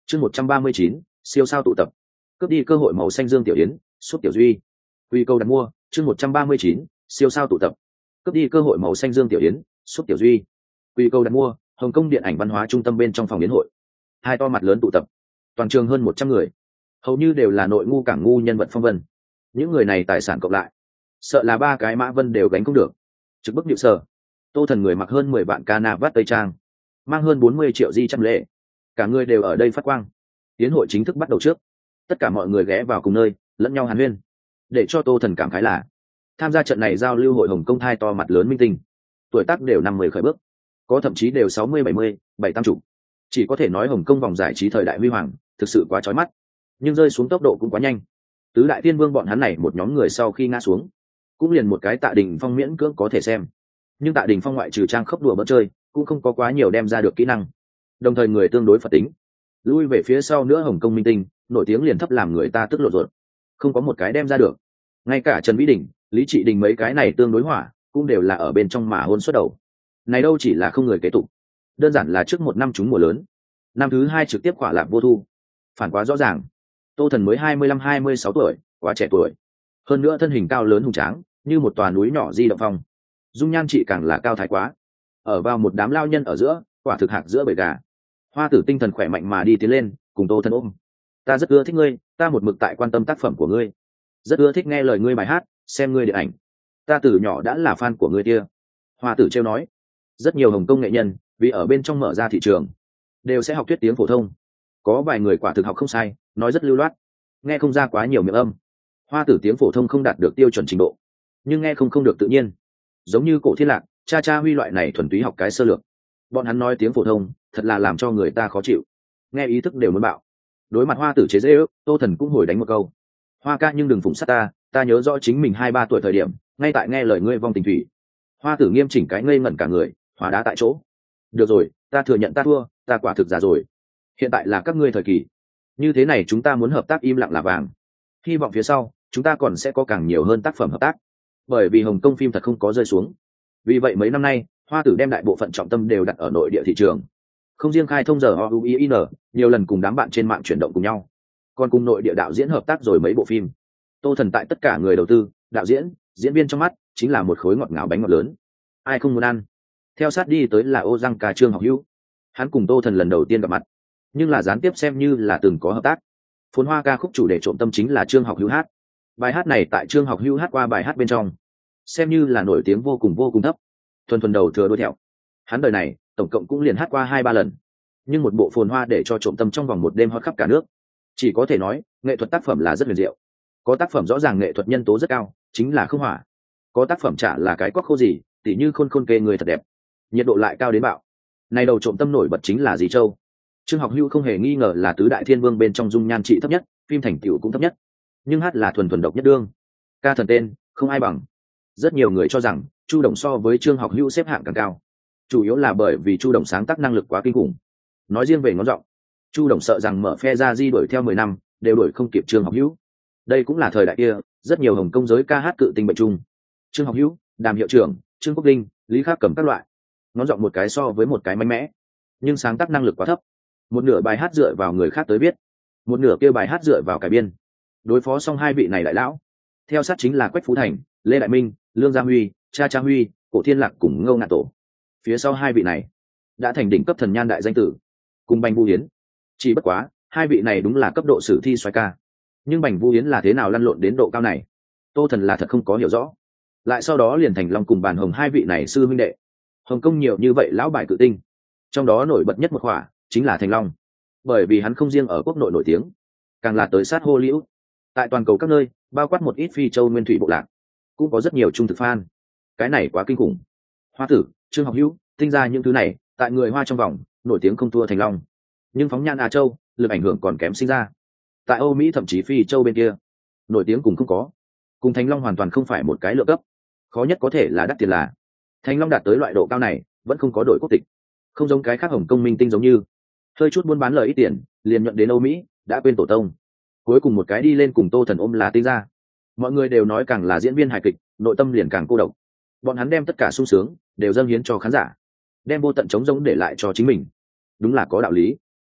Chương 139, siêu sao tụ tập. Cướp đi cơ hội màu xanh dương tiểu yến, suốt tiểu duy. Quy cầu đặt mua, chương 139, siêu sao tụ tập. Cướp đi cơ hội màu xanh dương tiểu yến, suốt tiểu duy. Quy cầu đặt mua, Hồng Kông điện ảnh văn hóa trung tâm bên trong phòng yến hội. Hai to mặt lớn tụ tập. Toàn trường hơn 100 người. Hầu như đều là nội ngu cảng ngu nhân vật phong vân. Những người này tài sản cộng lại, sợ là 3 cái Mã Vân đều gánh không được. Trực bức điệu sở. Tô Thần người mặc hơn 10 vạn cana vát tây trang, mang hơn 40 triệu di trăm lệ. Cả người đều ở đây phát quang. Yến hội chính thức bắt đầu trước. Tất cả mọi người ghé vào cùng nơi, lẫn nhau hàn huyên. Để cho Tô Thần cảm khái là tham gia trận này giao lưu hội Hồng Kông hai to mặt lớn minh tinh, tuổi tác đều 50 khởi bước, có thậm chí đều 60 70, 780. Chỉ có thể nói Hồng Kông vòng giải trí thời đại huy hoàng thực sự quá chói mắt, nhưng rơi xuống tốc độ cũng quá nhanh. Tứ đại tiên vương bọn hắn này một nhóm người sau khi ngã xuống, cũng liền một cái Tạ Đình Phong miễn cưỡng có thể xem, nhưng Tạ Đình Phong ngoại trừ trang khốc đùa bỡn chơi, cũng không có quá nhiều đem ra được kỹ năng, đồng thời người tương đối phật tính. Lui về phía sau nữa Hồng Kông minh tinh nổi tiếng liền thấp làm người ta tức lộ ruột, không có một cái đem ra được. Ngay cả Trần Vĩ Đình, Lý Trị Đình mấy cái này tương đối hỏa, cũng đều là ở bên trong mà hôn xuất đầu. Này đâu chỉ là không người kế tục, đơn giản là trước một năm trúng mùa lớn, năm thứ hai trực tiếp khỏa lạc vô thu. Phản quá rõ ràng. Tô Thần mới 25-26 tuổi, quá trẻ tuổi. Hơn nữa thân hình cao lớn hùng tráng, như một tòa núi nhỏ di động phong. Dung nhan chị càng là cao thái quá. Ở vào một đám lao nhân ở giữa, quả thực hạc giữa bầy gà. Hoa Tử tinh thần khỏe mạnh mà đi tiến lên, cùng Tô Thần ôm. Ta rất ưa thích ngươi, ta một mực tại quan tâm tác phẩm của ngươi. Rất ưa thích nghe lời ngươi bài hát, xem ngươi điện ảnh. Ta từ nhỏ đã là fan của ngươi kia. Hoa Tử trêu nói. Rất nhiều Hồng Kông nghệ nhân, vì ở bên trong mở ra thị trường, đều sẽ học thuyết tiếng phổ thông. Có vài người quả thực học không sai, nói rất lưu loát, nghe không ra quá nhiều miệng âm. Hoa Tử tiếng phổ thông không đạt được tiêu chuẩn trình độ, nhưng nghe không được tự nhiên. Giống như Cổ Thiên Lạc, Cha Cha Huy loại này thuần túy học cái sơ lược. Bọn hắn nói tiếng phổ thông, thật là làm cho người ta khó chịu, nghe ý thức đều muốn bạo. Đối mặt Hoa Tử chế giễu, Tô Thần cũng hồi đánh một câu. Hoa ca nhưng đừng phụng sát ta, ta nhớ rõ chính mình 2-3 tuổi thời điểm, ngay tại nghe lời ngươi vong tình thủy. Hoa Tử nghiêm chỉnh cái ngây ngẩn cả người, hóa đá tại chỗ. Được rồi, ta thừa nhận ta thua, ta quả thực già rồi. Hiện tại là các ngươi thời kỳ, như thế này chúng ta muốn hợp tác im lặng là vàng. Hy vọng phía sau chúng ta còn sẽ có càng nhiều hơn tác phẩm hợp tác, bởi vì Hồng Kông phim thật không có rơi xuống. Vì vậy mấy năm nay Hoa Tử đem đại bộ phận trọng tâm đều đặt ở nội địa thị trường, không riêng khai thông giờ OUIN, nhiều lần cùng đám bạn trên mạng chuyển động cùng nhau, còn cùng nội địa đạo diễn hợp tác rồi mấy bộ phim. Tô Thần tại tất cả người đầu tư, đạo diễn, diễn viên trong mắt chính là một khối ngọt ngào bánh ngọt lớn, ai không muốn ăn. Theo sát đi tới là Ô Giang Ca Trương Học Hữu. Hắn cùng Tô Thần lần đầu tiên gặp mặt, nhưng là gián tiếp xem như là từng có hợp tác. Phồn Hoa ca khúc chủ đề trộm tâm chính là Trương Học Hữu hát. Bài hát này tại Trương Học Hữu hát qua bài hát bên trong, xem như là nổi tiếng vô cùng thấp, thuần thuần đầu thừa đuôi thẹo. Hắn đời này tổng cộng cũng liền hát qua 2-3 lần, nhưng một bộ Phồn Hoa để cho trộm tâm trong vòng một đêm hot khắp cả nước. Chỉ có thể nói nghệ thuật tác phẩm là rất huyền diệu. Có tác phẩm rõ ràng nghệ thuật nhân tố rất cao, chính là không hỏa. Có tác phẩm chả là cái quắc khô gì, tỉ như khôn khôn kê người thật đẹp, nhiệt độ lại cao đến bạo. Này đầu trộm tâm nổi bật chính là Dì Châu. Trương Học Hữu không hề nghi ngờ là tứ đại thiên vương bên trong dung nhan trị thấp nhất, phim thành tựu cũng thấp nhất, nhưng hát là thuần độc nhất đương. Ca thần tên không ai bằng. Rất nhiều người cho rằng Chu Đồng so với Trương Học Hữu xếp hạng càng cao, chủ yếu là bởi vì Chu Đồng sáng tác năng lực quá kinh khủng. Nói riêng về ngón giọng, Chu Đồng sợ rằng mở phe ra di đuổi theo 10 năm đều đuổi không kịp Trương Học Hữu. Đây cũng là thời đại kia rất nhiều Hồng Kông giới ca hát cự tinh bệnh chung. Trương Học Hữu, Đàm Hiệu Trưởng, Trương Quốc Linh, Lý Khắc Cầm các loại, ngón giọng một cái so với một cái mạnh mẽ, nhưng sáng tác năng lực quá thấp. Một nửa bài hát dựa vào người khác tới viết, một nửa kia bài hát dựa vào cải biên. Đối phó xong hai vị này đại lão, theo sát chính là Quách Phú Thành, Lê Đại Minh, Lương Gia Huy, Cha Cha Huy, Cổ Thiên Lạc cùng Ngô Ngạn Tổ. Phía sau hai vị này đã thành đỉnh cấp thần nhan đại danh tử, cùng Bành Vũ Hiến. Chỉ bất quá hai vị này đúng là cấp độ sử thi xoái ca, nhưng Bành Vũ Hiến là thế nào lăn lộn đến độ cao này, Tô Thần là thật không có hiểu rõ. Lại sau đó liền Thành Long cùng Bàn Hồng hai vị này sư huynh đệ. Hồng Kông nhiều như vậy lão bài cự tinh, trong đó nổi bật nhất một khỏa chính là Thành Long, bởi vì hắn không riêng ở quốc nội nổi tiếng, càng là tới sát Hollywood. Tại toàn cầu các nơi, bao quát một ít phi châu nguyên thủy bộ lạc, cũng có rất nhiều trung thực fan. Cái này quá kinh khủng. Hoa Tử, Trương Học Hữu, tinh ra những thứ này, tại người Hoa trong vòng nổi tiếng không thua Thành Long, nhưng phóng nhan Á Châu, lực ảnh hưởng còn kém sinh ra. Tại Âu Mỹ thậm chí phi châu bên kia, nổi tiếng cùng không có, cùng Thành Long hoàn toàn không phải một cái lựa cấp. Khó nhất có thể là đắt tiền là Thành Long đạt tới loại độ cao này vẫn không có đổi quốc tịch, không giống cái khác Hồng Kông minh tinh giống như hơi chút buôn bán lời ít tiền liền nhận đến Âu Mỹ, đã quên tổ tông. Cuối cùng một cái đi lên cùng Tô Thần ôm là tinh ra. Mọi người đều nói càng là diễn viên hài kịch, nội tâm liền càng cô độc. Bọn hắn đem tất cả sung sướng đều dâng hiến cho khán giả, đem vô tận trống rỗng để lại cho chính mình. Đúng là có đạo lý.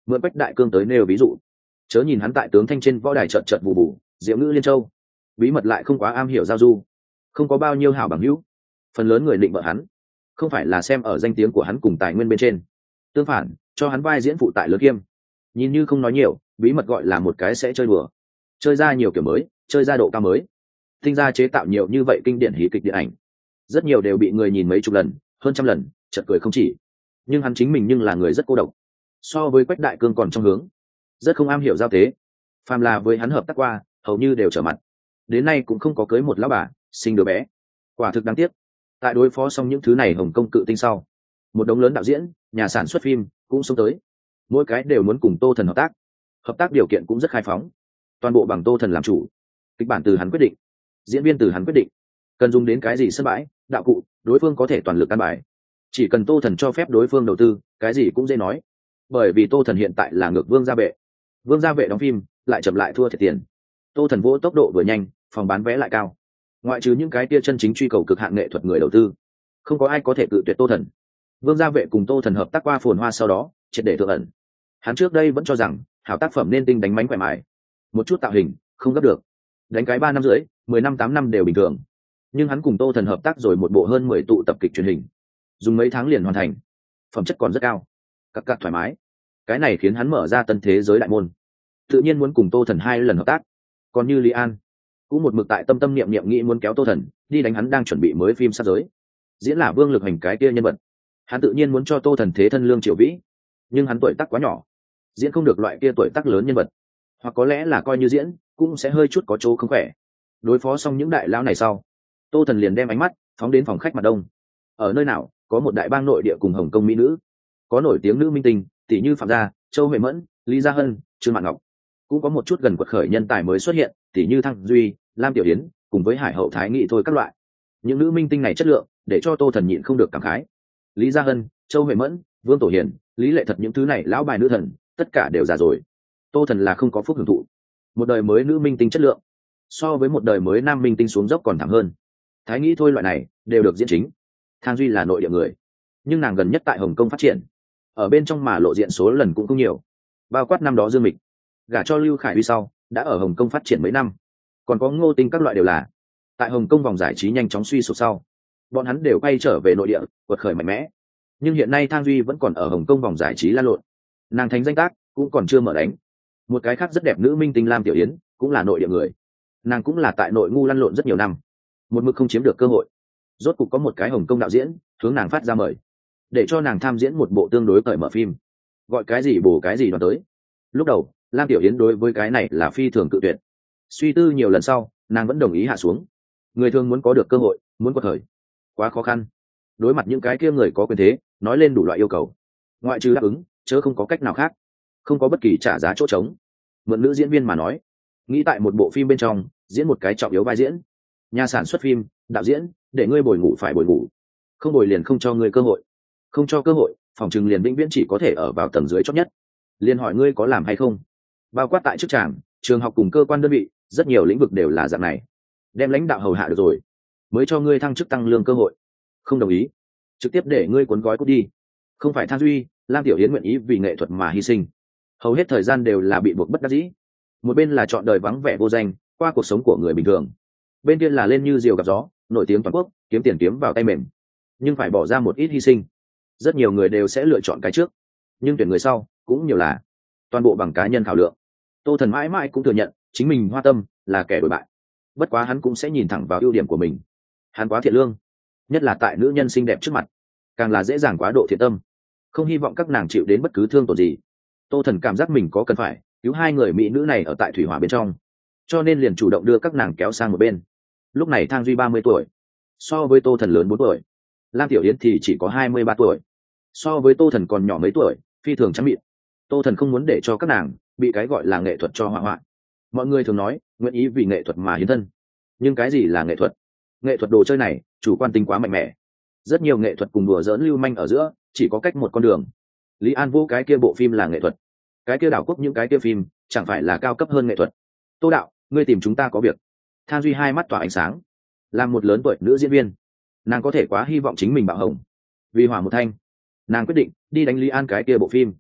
mượn Quách Đại Cương tới nêu ví dụ. Chớ nhìn hắn tại tướng thanh trên võ đài trợn trợn vụ vụ, diệu ngữ liên châu, bí mật lại không quá am hiểu giao du, không có bao nhiêu hảo bằng hữu. Phần lớn người định bợ hắn không phải là xem ở danh tiếng của hắn cùng tài nguyên bên trên, tương phản cho hắn vai diễn phụ tại lớn kiêm. Nhìn như không nói nhiều, bí mật gọi là một cái sẽ chơi đùa, chơi ra nhiều kiểu mới, chơi ra độ cao mới, tinh ra chế tạo nhiều như vậy kinh điển hí kịch điện ảnh, rất nhiều đều bị người nhìn mấy chục lần, hơn trăm lần, chợt cười không chỉ. Nhưng hắn chính mình nhưng là người rất cô độc, so với Quách Đại Cương còn trong hướng, rất không am hiểu giao tế. Phàm là với hắn hợp tác qua, hầu như đều trở mặt, đến nay cũng không có cưới một lão bà, sinh đứa bé. Quả thực đáng tiếc. Tại đối phó xong những thứ này Hồng Kông cự tinh sau, một đống lớn đạo diễn, nhà sản xuất phim cũng xông tới, mỗi cái đều muốn cùng Tô Thần hợp tác điều kiện cũng rất khai phóng, toàn bộ bằng Tô Thần làm chủ, kịch bản từ hắn quyết định, diễn viên từ hắn quyết định, cần dùng đến cái gì sân bãi, đạo cụ, đối phương có thể toàn lực căn bài, chỉ cần Tô Thần cho phép đối phương đầu tư, cái gì cũng dễ nói. Bởi vì Tô Thần hiện tại là ngược Vương Gia Vệ, Vương Gia Vệ đóng phim lại chậm lại thua thiệt tiền, Tô Thần vỗ tốc độ vừa nhanh, phòng bán vé lại cao, ngoại trừ những cái tia chân chính truy cầu cực hạn nghệ thuật người đầu tư, không có ai có thể cự tuyệt Tô Thần. Vương Gia Vệ cùng Tô Thần hợp tác qua phồn hoa sau đó triệt để thượng ẩn. Hắn trước đây vẫn cho rằng hảo tác phẩm nên tinh đánh mánh khỏe mại, một chút tạo hình không gấp được, đánh cái 3 năm rưỡi 10 năm 8 năm đều bình thường. Nhưng hắn cùng Tô Thần hợp tác rồi một bộ hơn 10 tụ tập kịch truyền hình, dùng mấy tháng liền hoàn thành, phẩm chất còn rất cao, cặc thoải mái. Cái này khiến hắn mở ra tân thế giới đại môn, tự nhiên muốn cùng Tô Thần 2 lần hợp tác. Còn như Lý An cũng một mực tại tâm tâm niệm niệm nghĩ muốn kéo Tô Thần đi đánh hắn đang chuẩn bị mới phim sắp giới, diễn là Vương Lực Hành cái kia nhân vật. Hắn tự nhiên muốn cho Tô Thần thế thân Lương Triệu Vĩ, nhưng hắn tuổi tác quá nhỏ, diễn không được loại kia tuổi tác lớn nhân vật, hoặc có lẽ là coi như diễn cũng sẽ hơi chút có chỗ không khỏe. Đối phó xong những đại lão này sau, Tô Thần liền đem ánh mắt phóng đến phòng khách mặt đông. Ở nơi nào có một đại bang nội địa cùng Hồng Kông mỹ nữ, có nổi tiếng nữ minh tinh tỷ như Phạm Gia, Châu Huệ Mẫn, Lý Gia Hân, Trương Mạn Ngọc, cũng có một chút gần quật khởi nhân tài mới xuất hiện, tỷ như Thăng Duy, Lam Tiểu Yến cùng với Hải Hậu Thái Nghị thôi các loại. Những nữ minh tinh này chất lượng để cho Tô Thần nhịn không được cảm khái. Lý Gia Hân, Châu Huệ Mẫn, Vương Tổ Hiền, Lý Lệ Thật, những thứ này lão bài nữ thần tất cả đều già rồi, Tô Thần là không có phúc hưởng thụ. Một đời mới nữ minh tinh chất lượng so với một đời mới nam minh tinh xuống dốc còn thảm hơn. Thái Nghĩ thôi loại này đều được diễn chính. Thang Duy là nội địa người, nhưng nàng gần nhất tại Hồng Kông phát triển, ở bên trong mà lộ diện số lần cũng không nhiều, bao quát năm đó Dương Mịch gả cho Lưu Khải Huy sau đã ở Hồng Kông phát triển mấy năm. Còn có Ngô Tinh các loại đều là tại Hồng Kông vòng giải trí nhanh chóng suy sụp sau, bọn hắn đều quay trở về nội địa quật khởi mạnh mẽ. Nhưng hiện nay Thang Duy vẫn còn ở Hồng Kông vòng giải trí lan lộn, nàng thành danh tác cũng còn chưa mở đánh. Một cái khác rất đẹp nữ minh tinh Lam Tiểu Yến cũng là nội địa người, nàng cũng là tại nội ngu lăn lộn rất nhiều năm, một mực không chiếm được cơ hội. Rốt cục có một cái Hồng Kông đạo diễn hướng nàng phát ra mời, để cho nàng tham diễn một bộ tương đối cởi mở phim, gọi cái gì bổ cái gì đoán tới. Lúc đầu Lam Tiểu Yến đối với cái này là phi thường cự tuyệt, suy tư nhiều lần sau nàng vẫn đồng ý hạ xuống. Người thường muốn có được cơ hội, muốn quật khởi quá khó khăn, đối mặt những cái kia người có quyền thế nói lên đủ loại yêu cầu, ngoại trừ đáp ứng chớ không có cách nào khác, không có bất kỳ trả giá chỗ trống. Mượn nữ diễn viên mà nói, nghĩ tại một bộ phim bên trong diễn một cái trọng yếu vai diễn, nhà sản xuất phim, đạo diễn để ngươi bồi ngủ phải bồi ngủ, không bồi liền không cho ngươi cơ hội, không cho cơ hội phòng chừng liền vĩnh viễn chỉ có thể ở vào tầng dưới chót nhất. Liền hỏi ngươi có làm hay không, bao quát tại chức tràng, trường học cùng cơ quan đơn vị, rất nhiều lĩnh vực đều là dạng này. Đem lãnh đạo hầu hạ được rồi mới cho ngươi thăng chức tăng lương cơ hội, không đồng ý trực tiếp để ngươi cuốn gói cút đi. Không phải Thang Duy, Lam Tiểu Yến nguyện ý vì nghệ thuật mà hy sinh, hầu hết thời gian đều là bị buộc bất đắc dĩ. Một bên là chọn đời vắng vẻ vô danh qua cuộc sống của người bình thường, bên kia là lên như diều gặp gió nổi tiếng toàn quốc, kiếm tiền kiếm vào tay mềm, nhưng phải bỏ ra một ít hy sinh. Rất nhiều người đều sẽ lựa chọn cái trước, nhưng tuyển người sau cũng nhiều là toàn bộ bằng cá nhân khảo lượng. Tô Thần mãi mãi cũng thừa nhận chính mình hoa tâm là kẻ đổi bại, bất quá hắn cũng sẽ nhìn thẳng vào ưu điểm của mình. Hắn quá thiện lương, nhất là tại nữ nhân xinh đẹp trước mặt, càng là dễ dàng quá độ thiện tâm, không hy vọng các nàng chịu đến bất cứ thương tổn gì. Tô Thần cảm giác mình có cần phải cứu hai người mỹ nữ này ở tại thủy hỏa bên trong, cho nên liền chủ động đưa các nàng kéo sang một bên. Lúc này Thang Duy 30 tuổi, so với Tô Thần lớn 4 tuổi. Lam Tiểu Yến thì chỉ có 23 tuổi, so với Tô Thần còn nhỏ mấy tuổi, phi thường trắng mịn. Tô Thần không muốn để cho các nàng bị cái gọi là nghệ thuật cho hỏa hoạn. Mọi người thường nói nguyện ý vì nghệ thuật mà hiến thân, nhưng cái gì là nghệ thuật? Nghệ thuật đồ chơi này chủ quan tính quá mạnh mẽ, rất nhiều nghệ thuật cùng đùa giỡn lưu manh ở giữa chỉ có cách một con đường. Lý An vô cái kia bộ phim là nghệ thuật, cái kia đảo quốc những cái kia phim chẳng phải là cao cấp hơn nghệ thuật. Tô đạo, ngươi tìm chúng ta có việc. Thang Duy hai mắt tỏa ánh sáng, làm một lớn tuổi nữ diễn viên, nàng có thể quá hy vọng chính mình bạo hồng. Vì hỏa một thanh, nàng quyết định đi đánh Lý An cái kia bộ phim.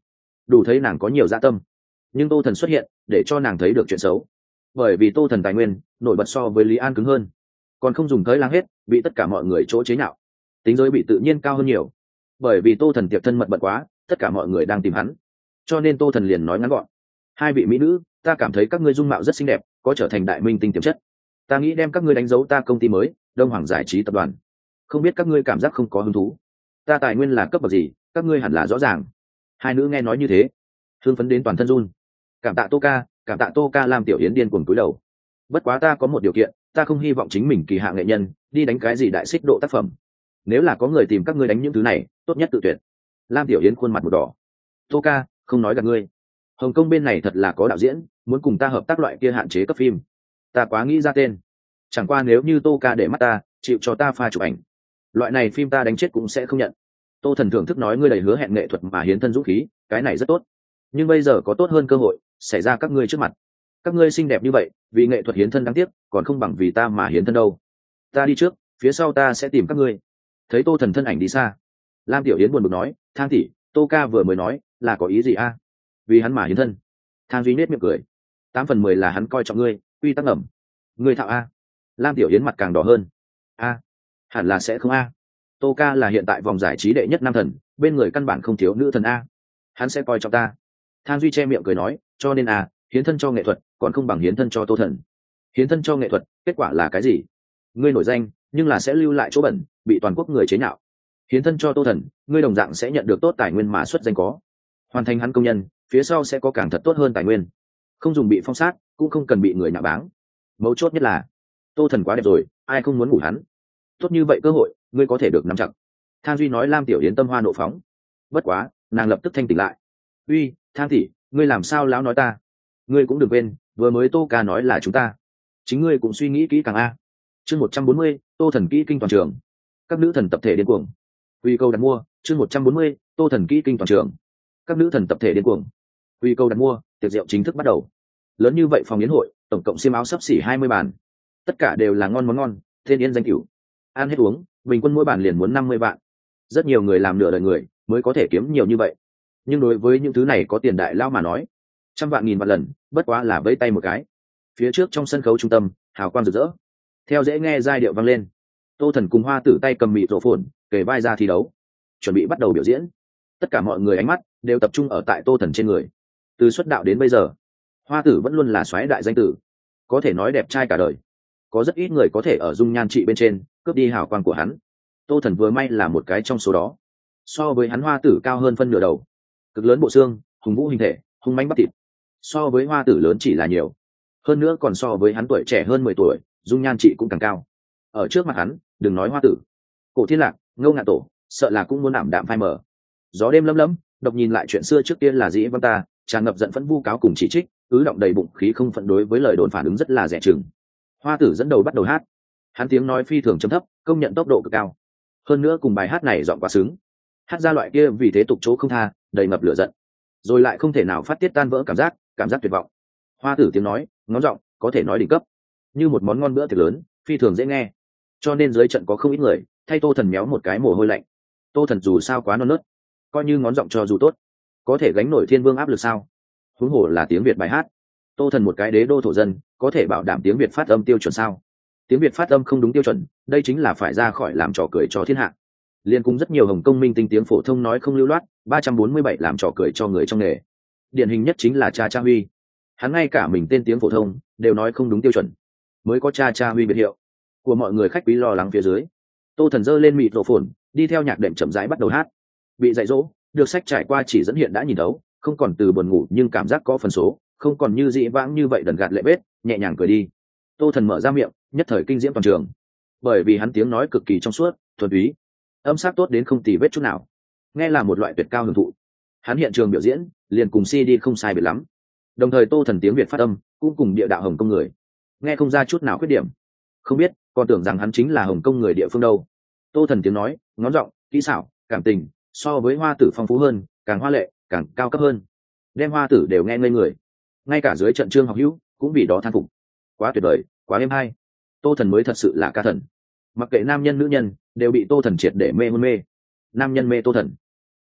đủ thấy nàng có nhiều dạ tâm. Nhưng tô thần xuất hiện để cho nàng thấy được chuyện xấu, bởi vì tô thần tài nguyên nổi bật so với lý an cứng hơn, còn không dùng tới láng hết, bị tất cả mọi người chỗ chế nhạo, tính giới bị tự nhiên cao hơn nhiều. Bởi vì tô thần tiệc thân mật bận quá, tất cả mọi người đang tìm hắn, cho nên tô thần liền nói ngắn gọn: hai vị mỹ nữ, ta cảm thấy các ngươi dung mạo rất xinh đẹp, có trở thành đại minh tinh tiềm chất, ta nghĩ đem các ngươi đánh dấu ta công ty mới Đông Hoàng Giải Trí tập đoàn. Không biết các ngươi cảm giác không có hứng thú? Ta tài nguyên là cấp bậc gì, các ngươi hẳn là rõ ràng. Hai nữ nghe nói như thế, hưng phấn đến toàn thân run. Cảm tạ tô ca, cảm tạ tô ca. Làm Tiểu Yến điên cuồng cúi đầu. Bất quá ta có một điều kiện, ta không hy vọng chính mình kỳ hạ nghệ nhân đi đánh cái gì đại xích độ tác phẩm. Nếu là có người tìm các ngươi đánh những thứ này, tốt nhất tự tuyệt. Lam Tiểu Yến khuôn mặt một đỏ. Tô ca, không nói gạt ngươi, Hồng Kông bên này thật là có đạo diễn muốn cùng ta hợp tác loại kia hạn chế cấp phim, ta quá nghĩ ra tên. Chẳng qua nếu như tô ca để mắt ta, chịu cho ta pha chụp ảnh, loại này phim ta đánh chết cũng sẽ không nhận. Tô thần thưởng thức nói: ngươi đầy hứa hẹn nghệ thuật mà hiến thân dũng khí, cái này rất tốt. Nhưng bây giờ có tốt hơn cơ hội xảy ra các ngươi trước mặt. Các ngươi xinh đẹp như vậy, vì nghệ thuật hiến thân đáng tiếc, còn không bằng vì ta mà hiến thân đâu. Ta đi trước, phía sau ta sẽ tìm các ngươi. Thấy tô thần thân ảnh đi xa, Lam Tiểu Yến buồn bực nói: Thang tỷ, tô ca vừa mới nói là có ý gì a? Vì hắn mà hiến thân? Thang duy nết miệng cười: 8/10 là hắn coi trọng ngươi, quy tắc ngầm. Ngươi thạo a? Lam Tiểu Yến mặt càng đỏ hơn. A? Hẳn là sẽ không a. Tô ca là hiện tại vòng giải trí đệ nhất nam thần, bên người căn bản không thiếu nữ thần a, hắn sẽ coi trọng ta. Thang duy che miệng cười nói: cho nên a, hiến thân cho nghệ thuật còn không bằng hiến thân cho tô thần. Hiến thân cho nghệ thuật, kết quả là cái gì? Ngươi nổi danh, nhưng là sẽ lưu lại chỗ bẩn, bị toàn quốc người chế nhạo. Hiến thân cho tô thần, ngươi đồng dạng sẽ nhận được tốt tài nguyên mà xuất danh có. Hoàn thành hắn công nhân, phía sau sẽ có càng thật tốt hơn tài nguyên, không dùng bị phong sát, cũng không cần bị người nhạo báng. Mấu chốt nhất là tô thần quá đẹp rồi, ai không muốn ngủ hắn. Tốt như vậy cơ hội, ngươi có thể được nắm chặt. Thang duy nói. Lam Tiểu Yến tâm hoa nộ phóng, bất quá nàng lập tức thanh tỉnh lại. Uy, Thang tỷ, ngươi làm sao lão nói ta? Ngươi cũng đừng quên, vừa mới tô ca nói là chúng ta, chính ngươi cũng suy nghĩ kỹ càng a. Chương 140, tô thần kỹ kinh toàn trường. Các nữ thần tập thể điên cuồng. Quy câu đặt mua. Chương 140, tô thần kỹ kinh toàn trường. Các nữ thần tập thể điên cuồng. Quy câu đặt mua. Tiệc rượu chính thức bắt đầu. Lớn như vậy phòng yến hội, tổng cộng xiêm áo sấp xỉ 20 bàn, tất cả đều là ngon món ngon, tên yên danh cửu. Ăn hết uống, bình quân mỗi bàn liền muốn 50 vạn. Rất nhiều người làm nửa đời người mới có thể kiếm nhiều như vậy, nhưng đối với những thứ này có tiền đại lao mà nói, trăm vạn nghìn vạn lần bất quá là vẫy tay một cái. Phía trước trong sân khấu trung tâm, hào quang rực rỡ, theo dễ nghe giai điệu vang lên, tô thần cùng hoa tử tay cầm mịt rổ phồn kề vai ra thi đấu, chuẩn bị bắt đầu biểu diễn. Tất cả mọi người ánh mắt đều tập trung ở tại tô thần trên người. Từ xuất đạo đến bây giờ, hoa tử vẫn luôn là soái đại danh tử, có thể nói đẹp trai cả đời. Có rất ít người có thể ở dung nhan trị bên trên cướp đi hào quang của hắn. Tô thần vừa may là một cái trong số đó. So với hắn, hoa tử cao hơn phân nửa đầu, cực lớn bộ xương, hùng vũ hình thể, hung mãnh bắp thịt. So với hoa tử lớn chỉ là nhiều, hơn nữa còn so với hắn tuổi trẻ hơn 10 tuổi, dung nhan trị cũng càng cao. Ở trước mặt hắn, đừng nói hoa tử, Cổ Thiên Lạc, Ngô Ngạn Tổ sợ là cũng muốn ảm đạm phai mờ. Gió đêm lấm lấm, độc nhìn lại chuyện xưa trước tiên là dĩ văng ta, tràn ngập giận phẫn vu cáo cùng chỉ trích, ứ động đầy bụng khí không phận, đối với lời đồn phản ứng rất là dè chừng. Hoa tử dẫn đầu bắt đầu hát, hắn tiếng nói phi thường trầm thấp, công nhận tốc độ cực cao, hơn nữa cùng bài hát này giọng quá sướng, hát ra loại kia vì thế tục chỗ không tha, đầy ngập lửa giận, rồi lại không thể nào phát tiết tan vỡ cảm giác tuyệt vọng. Hoa tử tiếng nói ngón giọng có thể nói đỉnh cấp, như một món ngon bữa tiệc lớn, phi thường dễ nghe, cho nên dưới trận có không ít người thay tô thần méo một cái mồ hôi lạnh. Tô thần dù sao quá non nớt, coi như ngón giọng cho dù tốt, có thể gánh nổi thiên vương áp lực sao? Huống hồ là tiếng Việt bài hát. Tô thần một cái đế đô thổ dân, có thể bảo đảm tiếng Việt phát âm tiêu chuẩn sao? Tiếng Việt phát âm không đúng tiêu chuẩn, đây chính là phải ra khỏi làm trò cười cho thiên hạ. Liên cùng rất nhiều Hồng Kông minh tinh tiếng phổ thông nói không lưu loát, 347 làm trò cười cho người trong nghề. Điển hình nhất chính là Cha Cha Huy, hắn ngay cả mình tên tiếng phổ thông đều nói không đúng tiêu chuẩn, mới có Cha Cha Huy biệt hiệu. Của mọi người khách quý lo lắng phía dưới, tô thần giơ lên mịt rổ phồn, đi theo nhạc đệm chậm rãi bắt đầu hát. Bị dạy dỗ, được sách trải qua chỉ dẫn hiện đã nhìn đấu, không còn từ buồn ngủ nhưng cảm giác có phần số, không còn như dị vãng như vậy đần gạt lệ bết, nhẹ nhàng cười đi. Tô thần mở ra miệng, nhất thời kinh diễm toàn trường, bởi vì hắn tiếng nói cực kỳ trong suốt, thuần túy, âm sắc tốt đến không tì vết chút nào, nghe là một loại tuyệt cao hưởng thụ. Hắn hiện trường biểu diễn liền cùng CD không sai biệt lắm, đồng thời tô thần tiếng Việt phát âm cũng cùng địa đạo Hồng Kông người, nghe không ra chút nào khuyết điểm. Không biết còn tưởng rằng hắn chính là Hồng Kông người địa phương đâu. Tô thần tiếng nói ngón giọng kỹ xảo cảm tình so với hoa tử phong phú hơn, càng hoa lệ càng cao cấp hơn, đem hoa tử đều nghe ngây người. Ngay cả dưới trận Trương Học Hữu cũng vì đó than phục, quá tuyệt vời, quá êm hay. Tô thần mới thật sự là ca thần, mặc kệ nam nhân nữ nhân đều bị tô thần triệt để mê hôn mê. Nam nhân mê tô thần,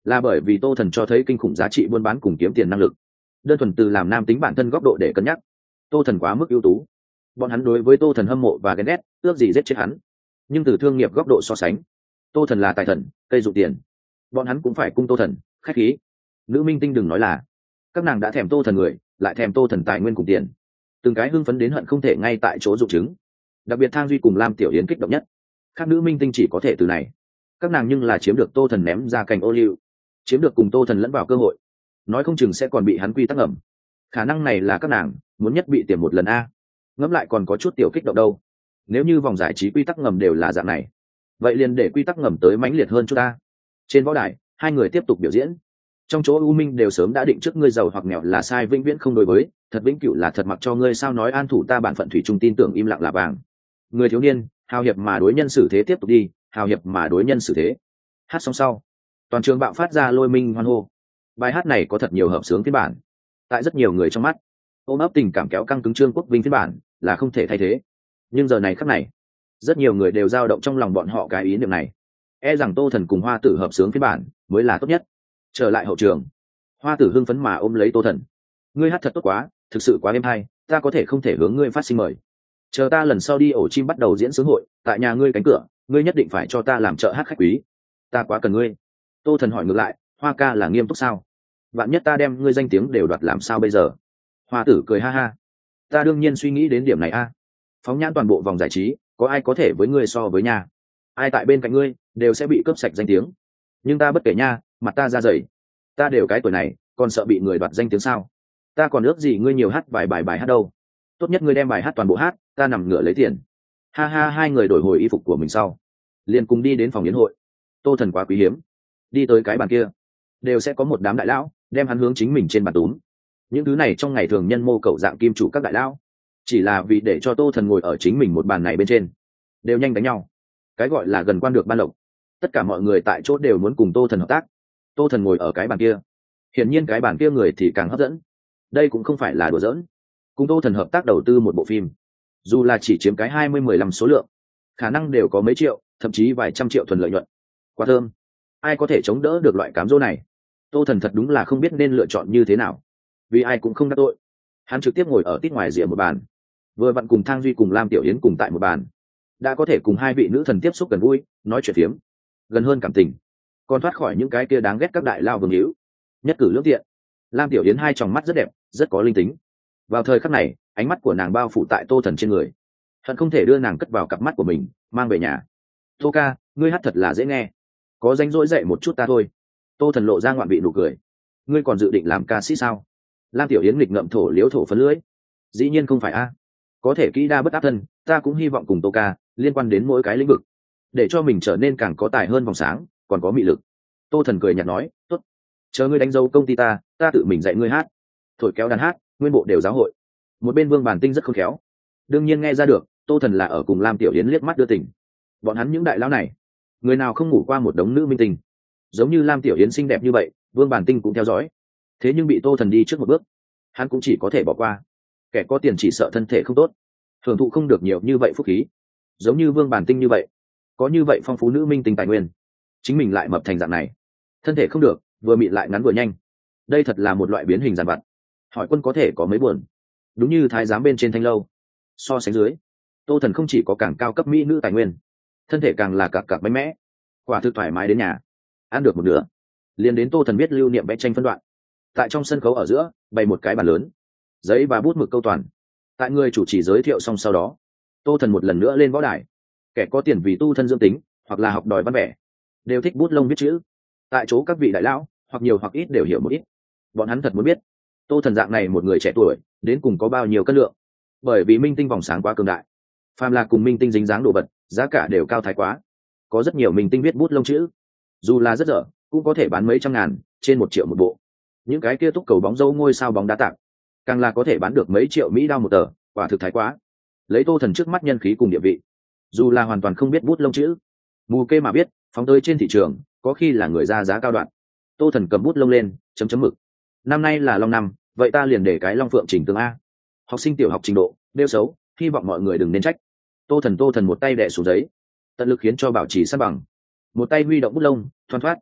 là bởi vì Tô Thần cho thấy kinh khủng giá trị buôn bán cùng kiếm tiền năng lực. Đơn thuần từ làm nam tính bản thân góc độ để cân nhắc, Tô Thần quá mức ưu tú. Bọn hắn đối với Tô Thần hâm mộ và ghen ghét, ước gì giết chết hắn. Nhưng từ thương nghiệp góc độ so sánh, Tô Thần là tài thần, cây dụng tiền. Bọn hắn cũng phải cung Tô Thần, khách khí. Nữ minh tinh đừng nói là, các nàng đã thèm Tô Thần người, lại thèm Tô Thần tài nguyên cùng tiền. Từng cái hưng phấn đến hận không thể ngay tại chỗ dụng chứng. Đặc biệt Thang Duy cùng Lam Tiểu Yến kích động nhất. Các nữ minh tinh chỉ có thể từ này. Các nàng nhưng là chiếm được Tô Thần ném ra cành ô liu, chiếm được cùng Tô Thần lẫn vào cơ hội. Nói không chừng sẽ còn bị hắn quy tắc ngầm. Khả năng này là các nàng muốn nhất bị tiềm một lần a. Ngẫm lại còn có chút tiểu kích động đâu. Nếu như vòng giải trí quy tắc ngầm đều là dạng này, vậy liền để quy tắc ngầm tới mãnh liệt hơn chút ta. Trên võ đài, hai người tiếp tục biểu diễn. Trong chỗ U Minh đều sớm đã định trước ngươi giàu hoặc nghèo là sai vĩnh viễn không đối với, thật vĩnh cửu là thật, mặc cho ngươi sao nói an thủ ta bản phận thủy chung tin tưởng im lặng là vàng. Người thiếu niên, hào hiệp mà đối nhân xử thế, tiếp tục đi, hào hiệp mà đối nhân xử thế. Hát xong sau, toàn trường bạo phát ra lôi minh hoan hô. Bài hát này có thật nhiều hợp xướng phiên bản. Tại rất nhiều người trong mắt, ôm ấp tình cảm kéo căng cứng Trương Quốc Vinh phiên bản là không thể thay thế. Nhưng giờ này khắc này, rất nhiều người đều dao động trong lòng bọn họ cái ý niệm này. E rằng Tô Thần cùng Hoa Tử hợp xướng phiên bản mới là tốt nhất. Trở lại hậu trường, Hoa Tử hưng phấn mà ôm lấy Tô Thần. Ngươi hát thật tốt quá, thực sự quá êm hay, ta có thể không thể hướng ngươi phát sinh mời. Chờ ta lần sau đi ổ chim bắt đầu diễn sướng hội, tại nhà ngươi cánh cửa, ngươi nhất định phải cho ta làm trợ hát khách quý. Ta quá cần ngươi. Tô Thần hỏi ngược lại, Hoa ca là nghiêm túc sao? Vạn nhất ta đem ngươi danh tiếng đều đoạt làm sao bây giờ? Hoa Tử cười ha ha. Ta đương nhiên suy nghĩ đến điểm này a. Phóng nhãn toàn bộ vòng giải trí, có ai có thể với ngươi so với nha? Ai tại bên cạnh ngươi đều sẽ bị cướp sạch danh tiếng. Nhưng ta bất kể nha, mặt ta ra dày. Ta đều cái tuổi này, còn sợ bị người đoạt danh tiếng sao? Ta còn ước gì ngươi nhiều hát vài bài hát đâu. Tốt nhất ngươi đem bài hát toàn bộ hát, ta nằm ngửa lấy tiền. Ha ha, hai người đổi hồi y phục của mình sau, liền cùng đi đến phòng yến hội. Tô Thần quá quý hiếm, đi tới cái bàn kia, đều sẽ có một đám đại lão đem hắn hướng chính mình trên bàn túm. Những thứ này trong ngày thường nhân mô cầu dạng kim chủ các đại lão, chỉ là vì để cho Tô Thần ngồi ở chính mình một bàn này bên trên, đều nhanh đánh nhau. Cái gọi là gần quan được ban lộc, tất cả mọi người tại chỗ đều muốn cùng Tô Thần hợp tác. Tô Thần ngồi ở cái bàn kia, hiển nhiên cái bàn kia người thì càng hấp dẫn. Đây cũng không phải là đùa giỡn, cùng Tô Thần hợp tác đầu tư một bộ phim, dù là chỉ chiếm cái 20-15 số lượng, khả năng đều có mấy triệu, thậm chí vài trăm triệu thuần lợi nhuận. Quá thơm, ai có thể chống đỡ được loại cám dỗ này? Tô Thần thật đúng là không biết nên lựa chọn như thế nào, vì ai cũng không đắc tội. Hắn trực tiếp ngồi ở tít ngoài rìa một bàn, vừa vặn cùng Thang Duy cùng Lam Tiểu Yến cùng tại một bàn, đã có thể cùng hai vị nữ thần tiếp xúc gần gũi, nói chuyện phiếm, gần hơn cảm tình, còn thoát khỏi những cái kia đáng ghét các đại lao vương hữu. Nhất cử lưỡng tiện. Lam Tiểu Yến hai tròng mắt rất đẹp, rất có linh tính. Vào thời khắc này, ánh mắt của nàng bao phủ tại Tô Thần trên người, hận không thể đưa nàng cất vào cặp mắt của mình, mang về nhà. Tô ca, ngươi hát thật là dễ nghe, có rảnh rỗi dạy một chút ta thôi. Tô Thần lộ ra ngoạn vị nụ cười. Ngươi còn dự định làm ca sĩ sao? Lam Tiểu Yến nghịch ngậm thổ liếu thổ phấn lưỡi. Dĩ nhiên không phải a, có thể kỹ đa bất áp thân, ta cũng hy vọng cùng Tô ca liên quan đến mỗi cái lĩnh vực, để cho mình trở nên càng có tài hơn vòng sáng, còn có mị lực. Tô Thần cười nhạt nói, tốt, chờ ngươi đánh dấu công ty ta tự mình dạy ngươi hát, thổi kéo đàn hát, nguyên bộ đều giáo hội. Một bên Vương Bản Tinh rất khôn khéo, đương nhiên nghe ra được Tô Thần là ở cùng Lam Tiểu Yến liếc mắt đưa tình. Bọn hắn những đại lão này, người nào không ngủ qua một đống nữ minh tinh? Giống như Lam Tiểu Yến xinh đẹp như vậy, Vương Bản Tinh cũng theo dõi. Thế nhưng bị Tô Thần đi trước một bước, hắn cũng chỉ có thể bỏ qua. Kẻ có tiền chỉ sợ thân thể không tốt, hưởng thụ không được nhiều như vậy phúc khí. Giống như Vương Bản Tinh như vậy, có như vậy phong phú nữ minh tinh tài nguyên, chính mình lại mập thành dạng này, thân thể không được, vừa mịn lại ngắn vừa nhanh. Đây thật là một loại biến hình dàn vặt. Hỏi Quân có thể có mấy buồn. Đúng như thái giám bên trên Thanh Lâu, so sánh dưới, Tô Thần không chỉ có càng cao cấp mỹ nữ tài nguyên, thân thể càng là cặp cặp mạnh mẽ, quả thực thoải mái đến nhà. Ăn được một nửa, liền đến Tô Thần biết lưu niệm vẽ tranh phân đoạn. Tại trong sân khấu ở giữa bày một cái bàn lớn, giấy và bút mực câu toàn. Tại người chủ trì giới thiệu xong sau đó, Tô Thần một lần nữa lên võ đài. Kẻ có tiền vì tu thân dưỡng tính, hoặc là học đòi văn vẻ, đều thích bút lông viết chữ. Tại chỗ các vị đại lão, hoặc nhiều hoặc ít đều hiểu một ít. Bọn hắn thật muốn biết, Tô Thần dạng này một người trẻ tuổi, đến cùng có bao nhiêu cân lượng. Bởi vì minh tinh vòng sáng quá cường đại, phàm là cùng minh tinh dính dáng đồ vật, giá cả đều cao thái quá. Có rất nhiều minh tinh viết bút lông chữ, dù là rất dở, cũng có thể bán mấy trăm ngàn, trên 1 triệu một bộ. Những cái kia túc cầu bóng dâu ngôi sao bóng đá tặng, càng là có thể bán được mấy triệu Mỹ đao một tờ, quả thực thái quá. Lấy Tô Thần trước mắt nhân khí cùng địa vị, dù là hoàn toàn không biết bút lông chữ, mù kê mà biết, phóng tới trên thị trường, có khi là người ra giá cao đoạn. Tô Thần cầm bút lông lên, chấm chấm mực. Năm nay là long năm, vậy ta liền để cái long phượng chỉnh tương a. Học sinh tiểu học trình độ, đeo xấu, hy vọng mọi người đừng nên trách. Tô Thần một tay đè xuống giấy, tận lực khiến cho bảo trì sát bằng. Một tay huy động bút lông, thoăn thoắt.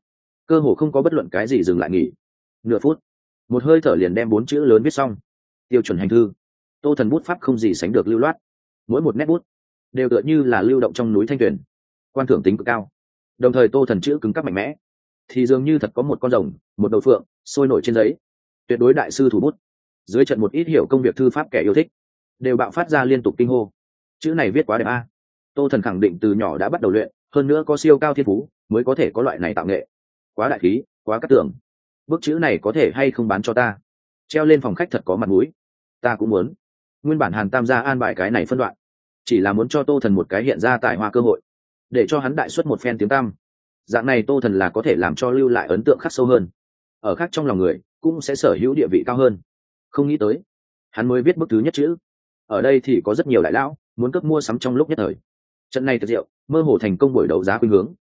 cơ hồ không có bất luận cái gì dừng lại nghỉ. Nửa phút, một hơi thở liền đem 4 chữ lớn viết xong. Tiêu chuẩn hành thư. Tô Thần bút pháp không gì sánh được lưu loát, mỗi một nét bút đều tựa như là lưu động trong núi thanh tuyền, quan thưởng tính cực cao. Đồng thời Tô Thần chữ cứng cáp mạnh mẽ, thì dường như thật có một con rồng, một đầu phượng sôi nổi trên giấy. Tuyệt đối đại sư thủ bút. Dưới trận một ít hiểu công việc thư pháp kẻ yêu thích đều bạo phát ra liên tục kinh hô. Chữ này viết quá đẹp a. Tô Thần khẳng định từ nhỏ đã bắt đầu luyện, hơn nữa có siêu cao thiên phú mới có thể có loại này tạo nghệ. Quá đại khí, quá cát tường. Bức chữ này có thể hay không bán cho ta, treo lên phòng khách thật có mặt mũi. Ta cũng muốn. Nguyên bản Hàn Tam gia an bài cái này phân đoạn, chỉ là muốn cho Tô Thần một cái hiện ra tài hoa cơ hội, để cho hắn đại xuất một phen tiếng tăm. Dạng này Tô Thần là có thể làm cho lưu lại ấn tượng khắc sâu hơn, ở khác trong lòng người cũng sẽ sở hữu địa vị cao hơn. Không nghĩ tới hắn mới viết bức thứ nhất chữ, ở đây thì có rất nhiều đại lão muốn cấp mua sắm trong lúc nhất thời. Trận này thật diệu, mơ hồ thành công buổi đấu giá khuynh hướng.